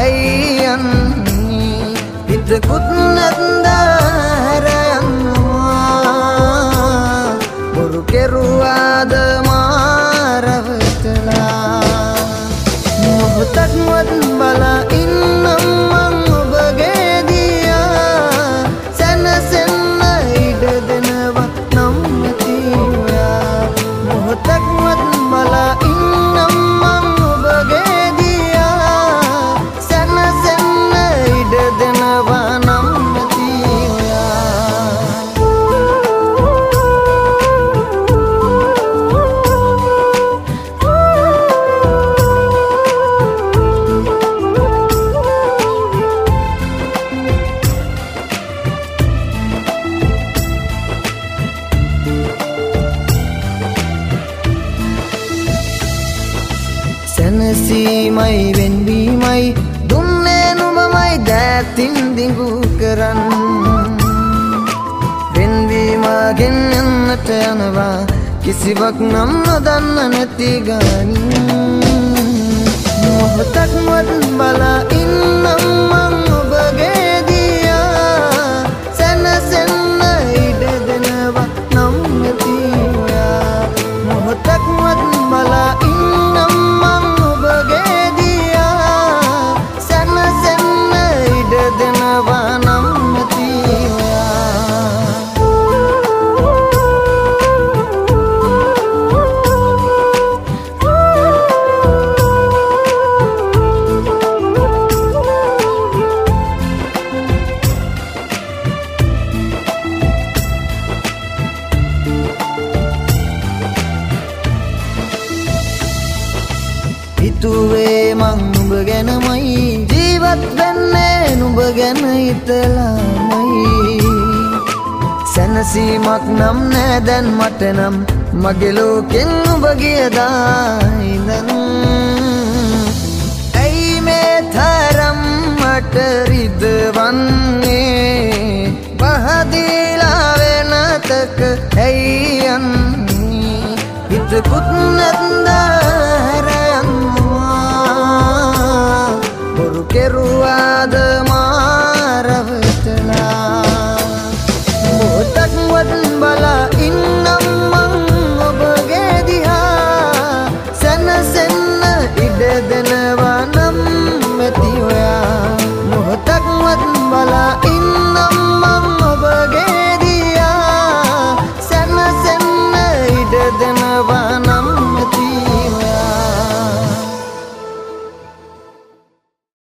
ඇයි යන්නේ හිතකුත් නැත්ද හැරයන්නවා බොරු කෙරුවාද මාරවටලා මොහොතක්වත් බලා ඉන්නම් මං ඔබගේ දියා සැනසෙන්න ඉඩ දෙනවා නම් නැති ඔයා මොහොතක්වත් බලා ඉන්නම් මං ඔබගේ දියා සැනසෙන්න ඉඩ දෙනවා නම් නැති සැනසීමයි වෙන්වීමයි දුන්නේ නුඹමයි දැතින් දිඟු කරන් වෙන්වීමගෙන් යන්නට යනවා කිසිවක් නම් නොදන්න නැති ගානින් මොහොතක්වත් බලා ඉන්නම් මං ඔබගේ දියා සැනසෙන්න ඉඩ දෙනවා නම් නැති ඔයා මොහොතක්වත් බලා ඉන්නම් මං ඔබගේ දියා සැනසෙන්න ඉඩ දෙනවා නම් නැති හිතුවේ මං නුඹ ගැනමයි ජීවත් වෙන්නේ නුඹ ගැන හිතලාමයි සැනසීමක් නම් නෑ දැන් මට නම් මගේ ලෝකෙන් නුඹ ගියදා ඉඳන් ඇයි මේ තරම් මට රිදවන්නේ පහදිලා වෙනතක ඇයි යන්නේ හිතකුත් නැත්ද බොරු කෙරුවාද මාරවටලා මොහොතක්වත් බලා ඉන්නම් මං ඔබගේ දිහා සැනසෙන්න ඉඩ දෙනවා නම් නැති ඔයා මොහොතක්වත් බලා ඉන්නම් මං ඔබගේ දිහා සැනසෙන්න ඉඩ දෙනවා